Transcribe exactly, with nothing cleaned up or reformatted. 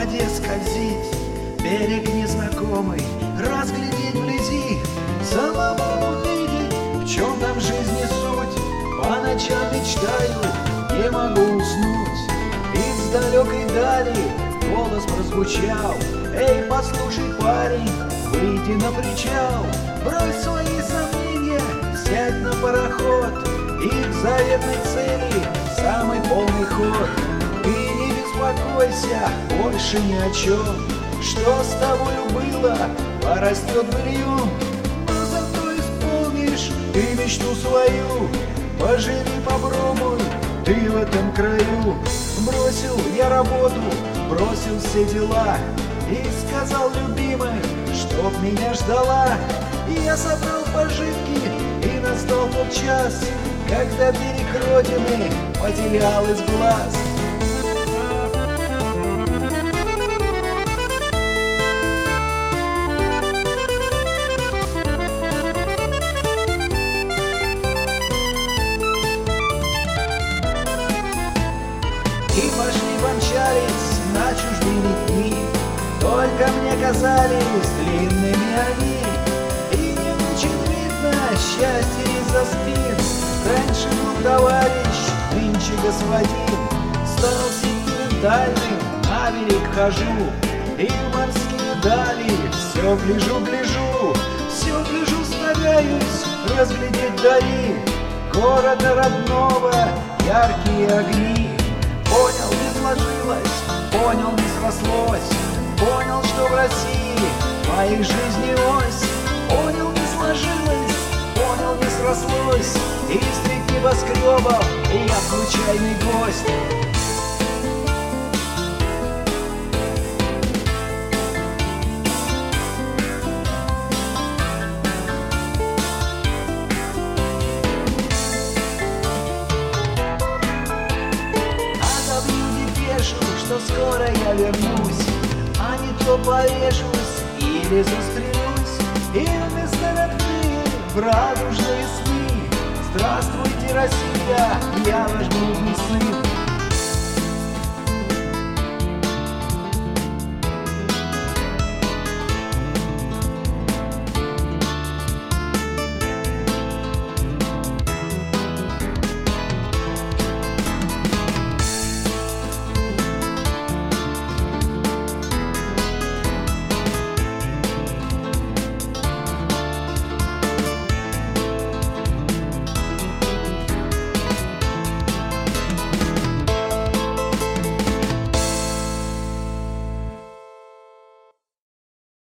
воде скользить, берег незнакомый разглядеть вблизи, самому увидеть, в чем там жизни суть. По ночам мечтаю, не могу уснуть. Из далекой дали голос прозвучал: эй, послушай, парень, выйди на причал, брось свои сомнения, сядь на пароход, и к заветной цели самый полный ход. Ты не беспокойся больше ни о чем, что с тобою было, порастет быльем. Но зато исполнишь ты мечту свою, поживи, попробуй ты в этом краю. Бросил я работу, бросил все дела и сказал любимой, чтоб меня ждала. И я собрал пожитки, и настал тот час, когда берег родины потерял из глаз. И пошли, помчались на чужбине дни, только мне казались длинными они. И не очень видно счастье из-за спин. Раньше был товарищ, нынче господин. Стал сентиментальным, на берег хожу, и в морские дали все гляжу, гляжу. Все гляжу, стараюсь разглядеть вдали города родного яркие огни. Понял, не сложилось, понял, не срослось, понял, что в России моей жизни ось. Понял, не сложилось, понял, не срослось, и средь небоскребов и я случайный гость. Что скоро я вернусь, а не то повешусь или застрелюсь. И вместо родные в радужные сны: здравствуйте, Россия!